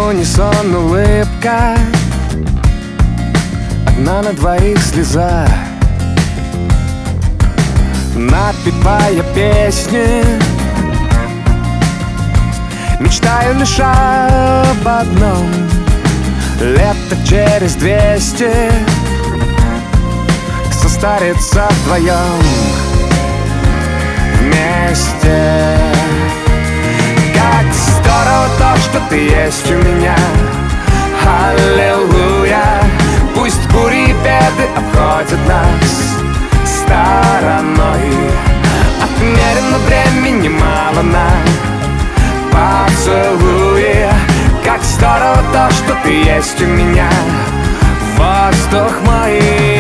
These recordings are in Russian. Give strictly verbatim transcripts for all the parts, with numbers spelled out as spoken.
унисон улыбка, одна на двоих слеза. Напевая песни, мечтаю лишь об одном: лето через двести состариться вдвоем вместе. Как здорово то, что ты есть у меня. Аллилуйя. Пусть бури и беды обходят нас стороной. Отмерено времени мало на поцелуи. Как здорово то, что ты есть у меня. Воздух мой.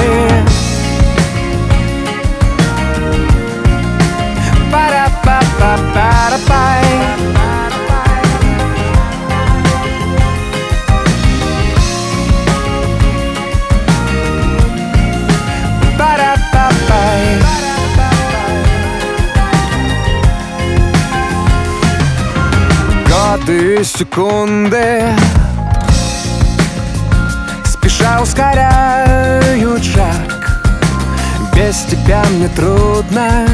Пара-па-па-пара-пай. Пара-па-пай. Годы и секунды спеша ускоряют шаг. Без тебя мне трудно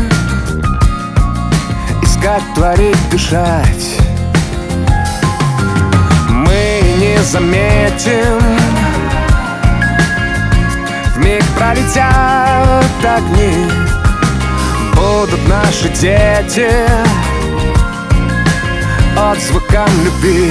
искать, творить, дышать. Мы не заметим, вмиг пролетят огни. Будут наши дети отзвукам любви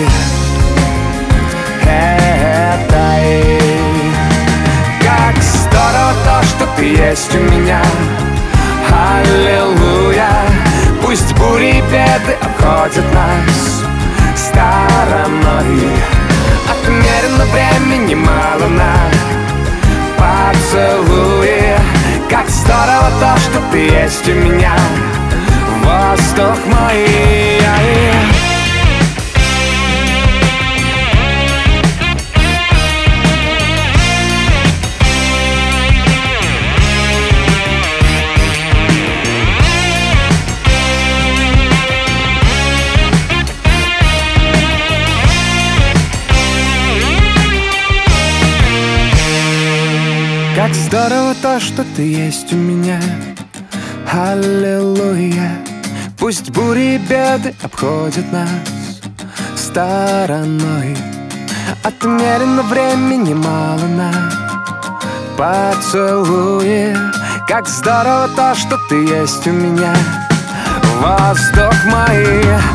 этой. Как здорово то, что ты есть у меня. Аллилуйя. Пусть бури и беды обходят нас стороной. Отмерено времени мало на поцелуи. Как здорово то, что ты есть у меня. Воздух мой. Как здорово то, что ты есть у меня. Аллилуйя. Пусть бури и беды обходят нас стороной. Отмерено времени мало на поцелуи. Как здорово то, что ты есть у меня. Воздух мой.